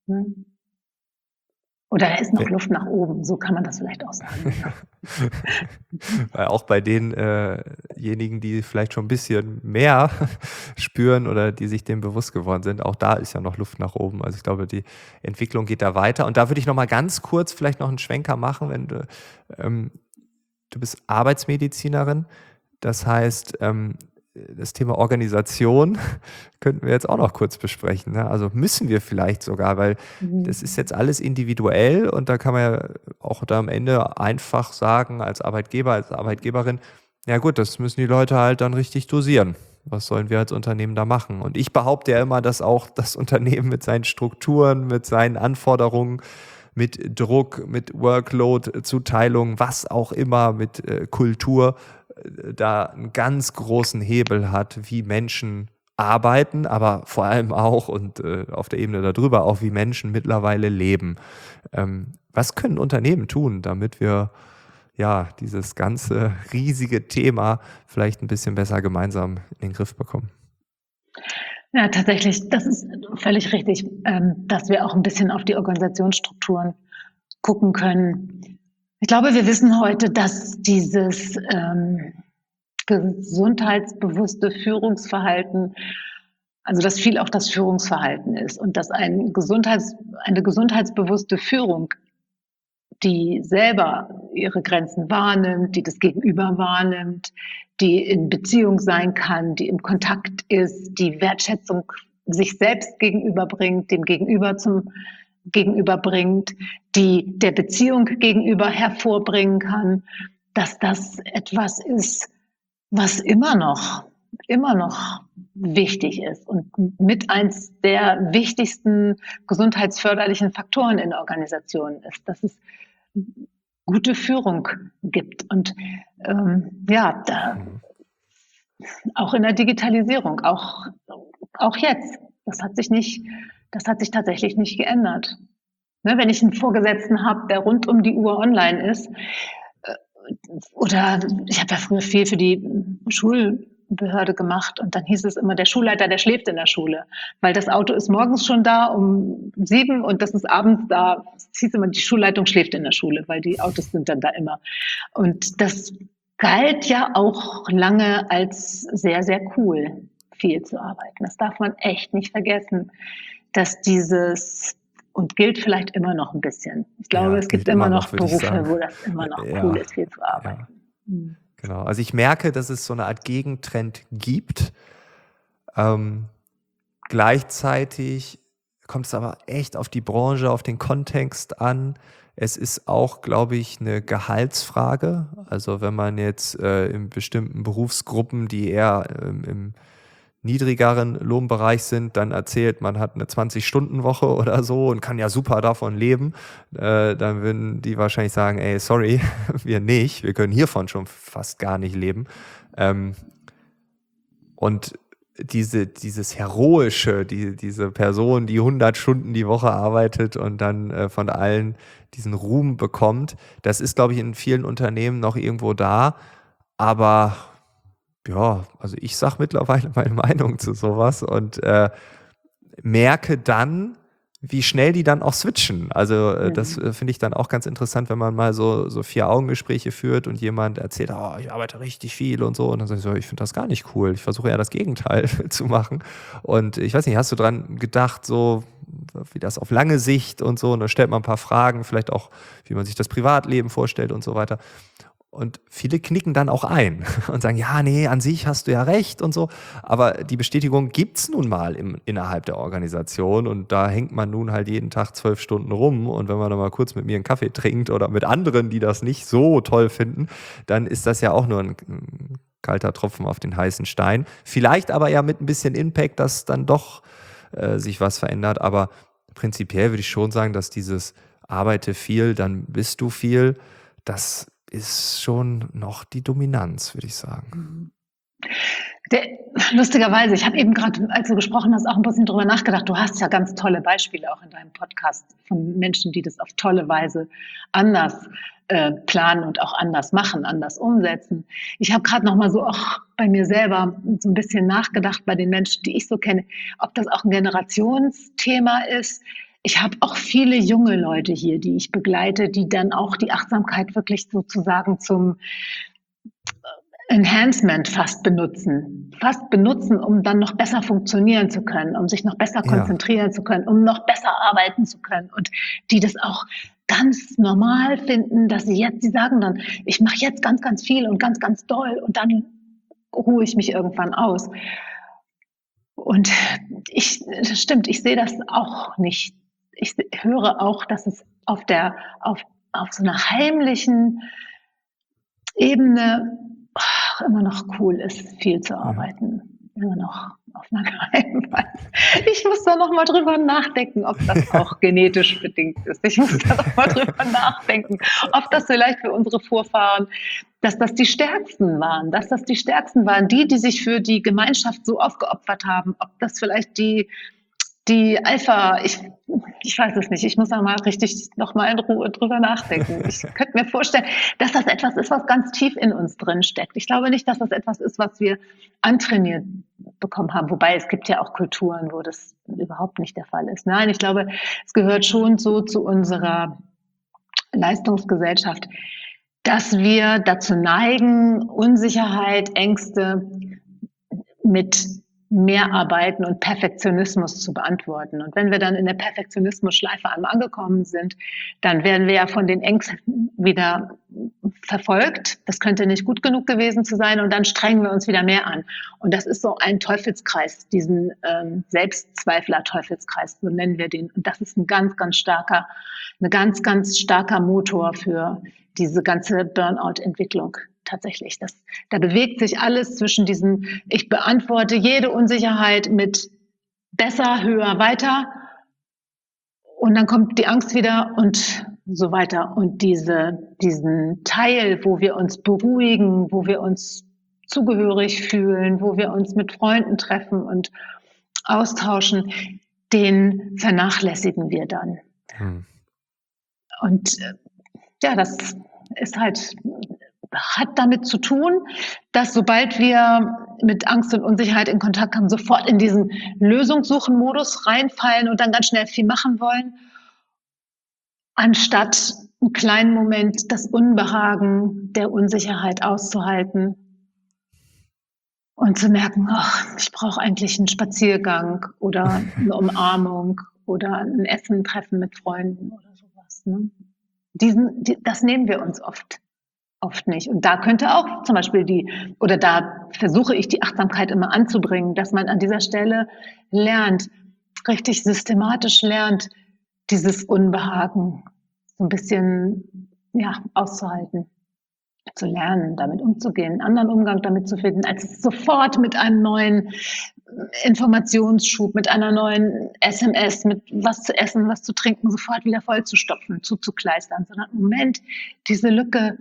Oder da ist noch Luft nach oben, so kann man das vielleicht auch sagen. Weil auch bei denjenigen, die vielleicht schon ein bisschen mehr spüren oder die sich dem bewusst geworden sind, auch da ist ja noch Luft nach oben. Also ich glaube, die Entwicklung geht da weiter. Und da würde ich noch mal ganz kurz vielleicht noch einen Schwenker machen, wenn du bist Arbeitsmedizinerin. Das heißt, das Thema Organisation könnten wir jetzt auch noch kurz besprechen. Ne? Also müssen wir vielleicht sogar, weil das ist jetzt alles individuell und da kann man ja auch da am Ende einfach sagen, als Arbeitgeber, als Arbeitgeberin, ja gut, das müssen die Leute halt dann richtig dosieren. Was sollen wir als Unternehmen da machen? Und ich behaupte ja immer, dass auch das Unternehmen mit seinen Strukturen, mit seinen Anforderungen, mit Druck, mit Workload-Zuteilung, was auch immer, mit Kultur, da einen ganz großen Hebel hat, wie Menschen arbeiten, aber vor allem auch und auf der Ebene darüber auch, wie Menschen mittlerweile leben. Was können Unternehmen tun, damit wir ja dieses ganze riesige Thema vielleicht ein bisschen besser gemeinsam in den Griff bekommen? Ja, tatsächlich, das ist völlig richtig, dass wir auch ein bisschen auf die Organisationsstrukturen gucken können. Ich glaube, wir wissen heute, dass dieses gesundheitsbewusste Führungsverhalten, also dass viel auch das Führungsverhalten ist und dass eine gesundheitsbewusste Führung, die selber ihre Grenzen wahrnimmt, die das Gegenüber wahrnimmt, die in Beziehung sein kann, die im Kontakt ist, die Wertschätzung sich selbst gegenüberbringt, dem Gegenüber zum Gegenüber bringt, die der Beziehung gegenüber hervorbringen kann, dass das etwas ist, was immer noch wichtig ist und mit eins der wichtigsten gesundheitsförderlichen Faktoren in Organisationen ist, dass es gute Führung gibt. Und auch in der Digitalisierung, auch jetzt, das hat sich tatsächlich nicht geändert. Ne, wenn ich einen Vorgesetzten habe, der rund um die Uhr online ist, oder ich habe ja früher viel für die Schulbehörde gemacht und dann hieß es immer, der Schulleiter, der schläft in der Schule, weil das Auto ist morgens schon da um 7 und das ist abends da. Es hieß immer, die Schulleitung schläft in der Schule, weil die Autos sind dann da immer. Und das galt ja auch lange als sehr, sehr cool, viel zu arbeiten. Das darf man echt nicht vergessen, dass und gilt vielleicht immer noch ein bisschen. Ich glaube, es gibt immer noch Berufe, wo das immer noch cool ist, viel zu arbeiten. Ja. Genau. Also ich merke, dass es so eine Art Gegentrend gibt. Gleichzeitig kommt es aber echt auf die Branche, auf den Kontext an. Es ist auch, glaube ich, eine Gehaltsfrage. Also wenn man jetzt in bestimmten Berufsgruppen, die eher im niedrigeren Lohnbereich sind, dann erzählt, man hat eine 20-Stunden-Woche oder so und kann ja super davon leben, dann würden die wahrscheinlich sagen, ey, sorry, wir nicht, wir können hiervon schon fast gar nicht leben. Und dieses Heroische, diese Person, die 100 Stunden die Woche arbeitet und dann von allen diesen Ruhm bekommt, das ist, glaube ich, in vielen Unternehmen noch irgendwo da, aber ja, also ich sage mittlerweile meine Meinung zu sowas und merke dann, wie schnell die dann auch switchen. Also das finde ich dann auch ganz interessant, wenn man mal so 4-Augen-Gespräche führt und jemand erzählt, oh, ich arbeite richtig viel und so. Und dann sage ich so, ich finde das gar nicht cool. Ich versuche eher das Gegenteil zu machen. Und ich weiß nicht, hast du dran gedacht, so wie das auf lange Sicht und so? Und dann stellt man ein paar Fragen, vielleicht auch, wie man sich das Privatleben vorstellt und so weiter. Und viele knicken dann auch ein und sagen, ja, nee, an sich hast du ja recht und so. Aber die Bestätigung gibt's nun mal innerhalb der Organisation und da hängt man nun halt jeden Tag 12 Stunden rum. Und wenn man dann mal kurz mit mir einen Kaffee trinkt oder mit anderen, die das nicht so toll finden, dann ist das ja auch nur ein kalter Tropfen auf den heißen Stein. Vielleicht aber ja mit ein bisschen Impact, dass dann doch sich was verändert. Aber prinzipiell würde ich schon sagen, dass dieses arbeite viel, dann bist du viel, das ist schon noch die Dominanz, würde ich sagen. Lustigerweise, ich habe eben gerade, als du gesprochen hast, auch ein bisschen drüber nachgedacht. Du hast ja ganz tolle Beispiele auch in deinem Podcast von Menschen, die das auf tolle Weise anders planen und auch anders machen, anders umsetzen. Ich habe gerade noch mal so auch bei mir selber so ein bisschen nachgedacht, bei den Menschen, die ich so kenne, ob das auch ein Generationsthema ist. Ich habe auch viele junge Leute hier, die ich begleite, die dann auch die Achtsamkeit wirklich sozusagen zum Enhancement fast benutzen, um dann noch besser funktionieren zu können, um sich noch besser konzentrieren zu können, um noch besser arbeiten zu können und die das auch ganz normal finden, dass sie sagen dann, ich mache jetzt ganz, ganz viel und ganz, ganz doll und dann ruhe ich mich irgendwann aus. Und das stimmt, ich sehe das auch nicht. Ich höre auch, dass es auf so einer heimlichen Ebene immer noch cool ist, viel zu arbeiten. Immer noch auf einer geheimen Weise. Ich muss da noch mal drüber nachdenken, ob das auch genetisch bedingt ist. Ich muss da noch mal drüber nachdenken, ob das vielleicht für unsere Vorfahren, dass das die Stärksten waren, die sich für die Gemeinschaft so aufgeopfert haben, ob das vielleicht die Alpha, ich weiß es nicht, ich muss da mal richtig noch mal in Ruhe drüber nachdenken. Ich könnte mir vorstellen, dass das etwas ist, was ganz tief in uns drin steckt. Ich glaube nicht, dass das etwas ist, was wir antrainiert bekommen haben, wobei es gibt ja auch Kulturen, wo das überhaupt nicht der Fall ist. Nein, ich glaube, es gehört schon so zu unserer Leistungsgesellschaft, dass wir dazu neigen, Unsicherheit, Ängste mit Mehrarbeiten und Perfektionismus zu beantworten. Und wenn wir dann in der Perfektionismus-Schleife einmal angekommen sind, dann werden wir ja von den Ängsten wieder verfolgt. Das könnte nicht gut genug gewesen zu sein und dann strengen wir uns wieder mehr an. Und das ist so ein Teufelskreis, diesen Selbstzweifler-Teufelskreis, so nennen wir den. Und das ist ein ganz, ganz starker Motor für diese ganze Burnout-Entwicklung. Tatsächlich, da bewegt sich alles zwischen diesen, ich beantworte jede Unsicherheit mit besser, höher, weiter und dann kommt die Angst wieder und so weiter. Und diesen Teil, wo wir uns beruhigen, wo wir uns zugehörig fühlen, wo wir uns mit Freunden treffen und austauschen, den vernachlässigen wir dann. Und ja, das ist halt, hat damit zu tun, dass sobald wir mit Angst und Unsicherheit in Kontakt kommen, sofort in diesen Lösungssuchen-Modus reinfallen und dann ganz schnell viel machen wollen, anstatt einen kleinen Moment das Unbehagen der Unsicherheit auszuhalten und zu merken, ach, ich brauche eigentlich einen Spaziergang oder eine Umarmung oder ein Essen, Treffen mit Freunden oder sowas. Ne? Das nehmen wir uns oft nicht. Und da könnte auch zum Beispiel da versuche ich die Achtsamkeit immer anzubringen, dass man an dieser Stelle lernt, richtig systematisch lernt, dieses Unbehagen so ein bisschen, auszuhalten. zu lernen, damit umzugehen, einen anderen Umgang damit zu finden, als es sofort mit einem neuen Informationsschub, mit einer neuen SMS, mit was zu essen, was zu trinken, sofort wieder vollzustopfen, zuzukleistern, sondern im Moment diese Lücke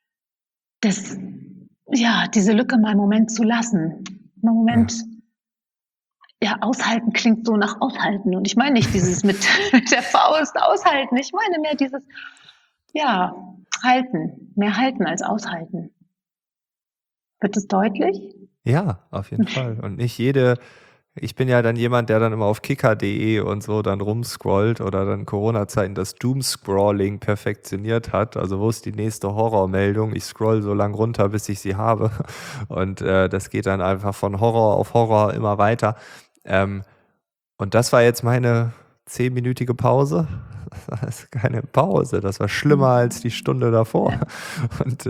diese Lücke mal einen Moment zu lassen. Mal einen Moment, aushalten klingt so nach aushalten. Und ich meine nicht dieses mit der Faust aushalten. Ich meine mehr dieses, halten. Mehr halten als aushalten. Wird es deutlich? Ja, auf jeden Fall. Und nicht ich bin ja dann jemand, der dann immer auf kicker.de und so dann rumscrollt oder dann Corona-Zeiten das Doomscrolling perfektioniert hat. Also wo ist die nächste Horrormeldung? Ich scroll so lang runter, bis ich sie habe. Und das geht dann einfach von Horror auf Horror immer weiter. Und das war jetzt meine 10-minütige Pause. Das ist keine Pause, das war schlimmer als die Stunde davor. Und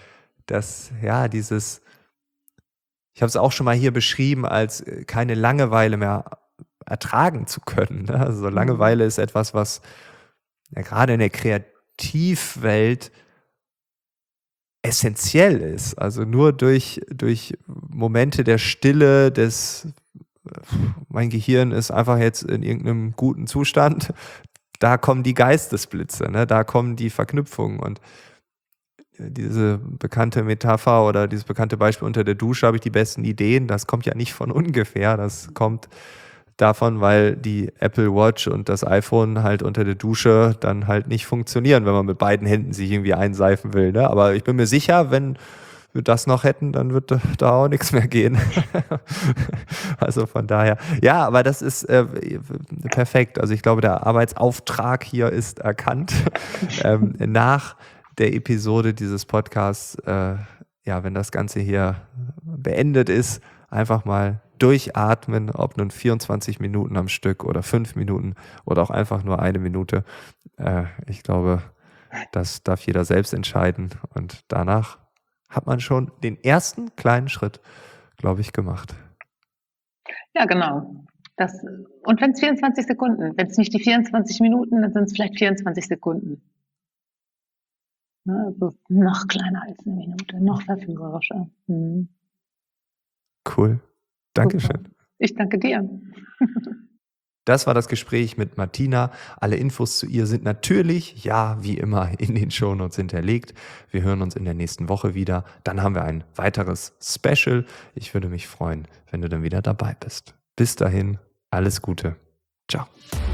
ich habe es auch schon mal hier beschrieben, als keine Langeweile mehr ertragen zu können. Ne? Also Langeweile ist etwas, was ja gerade in der Kreativwelt essentiell ist. Also nur durch Momente der Stille, mein Gehirn ist einfach jetzt in irgendeinem guten Zustand, da kommen die Geistesblitze, ne? Da kommen die Verknüpfungen. Und diese bekannte Metapher oder dieses bekannte Beispiel unter der Dusche habe ich die besten Ideen. Das kommt ja nicht von ungefähr. Das kommt davon, weil die Apple Watch und das iPhone halt unter der Dusche dann halt nicht funktionieren, wenn man mit beiden Händen sich irgendwie einseifen will. Ne? Aber ich bin mir sicher, wenn wir das noch hätten, dann wird da auch nichts mehr gehen. Also von daher. Ja, aber das ist perfekt. Also ich glaube, der Arbeitsauftrag hier ist erkannt. Nach der Episode dieses Podcasts, wenn das Ganze hier beendet ist, einfach mal durchatmen, ob nun 24 Minuten am Stück oder 5 Minuten oder auch einfach nur 1 Minute. Ich glaube, das darf jeder selbst entscheiden. Und danach hat man schon den ersten kleinen Schritt, glaube ich, gemacht. Ja, genau. Und wenn es 24 Sekunden, wenn es nicht die 24 Minuten, dann sind es vielleicht 24 Sekunden. Also noch kleiner als 1 Minute, noch verführerischer. Cool. Dankeschön. Super. Ich danke dir. Das war das Gespräch mit Martina. Alle Infos zu ihr sind natürlich, wie immer, in den Shownotes hinterlegt. Wir hören uns in der nächsten Woche wieder. Dann haben wir ein weiteres Special. Ich würde mich freuen, wenn du dann wieder dabei bist. Bis dahin, alles Gute. Ciao.